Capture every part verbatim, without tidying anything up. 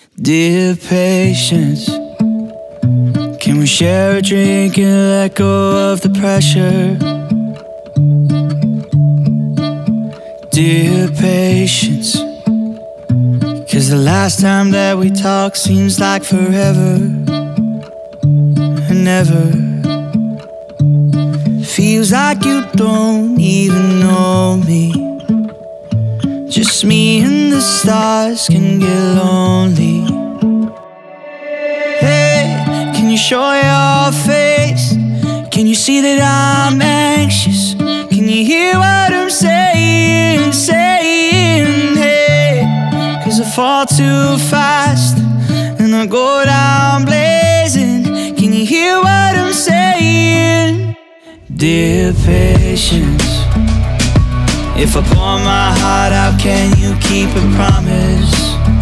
Dear patience, can we share a drink and let go of the pressure? Dear patience, 'cause the last time that we talked seems like forever and ever. Feels like you don't even know me. Just me and the stars can get lonely. Hey, can you show your face? Can you see that I'm anxious? Can you hear what I'm saying, saying? Hey, 'cause I fall too fast and I go down blazing. Can you hear what I'm saying? Dear patience, if I pour my heart out, can you keep a promise?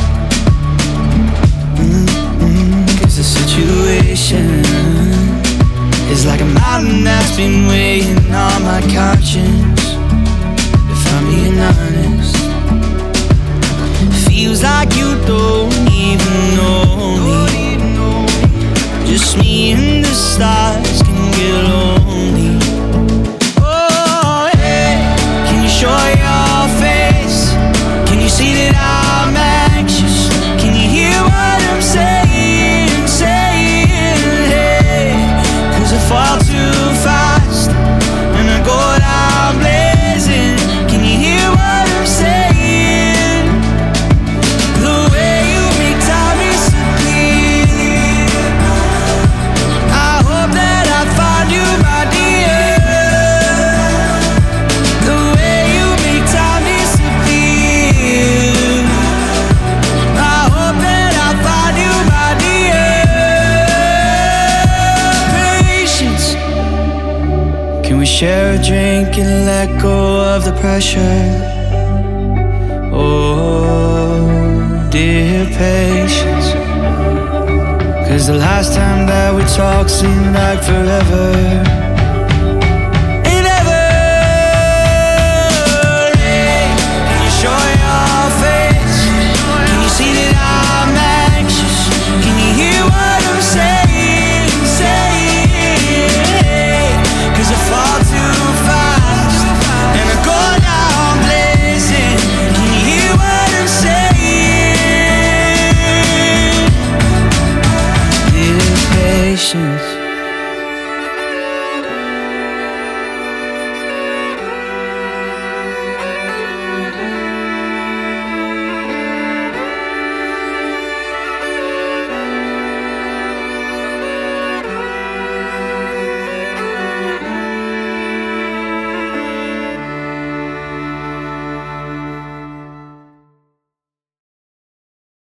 Mm-hmm. 'Cause the situation is like a mountain that's been weighing on my conscience. If I'm being honest, feels like you don't even know me. Just me and the stars can get lonely. Oh, hey, can you show your face? Can you see that I'm anxious? Can you hear what I'm saying, saying? Hey, 'cause I fall too fast and I go down blazing. Can you hear what I'm saying? The way you make time disappear. I hope that I find you, my dear. The way you make time disappear. I hope that I find you, my dear. Patience, can we share a drink and let go of the pressure? Oh, dear patience, 'cause the last time that we talked seemed like forever and ever. Hey, can you show your face? Can you see that I'm anxious? Can you hear what I'm saying, saying? Hey, 'cause I fall too fast and I go down blazing. Can you hear what I'm saying? Dear patience,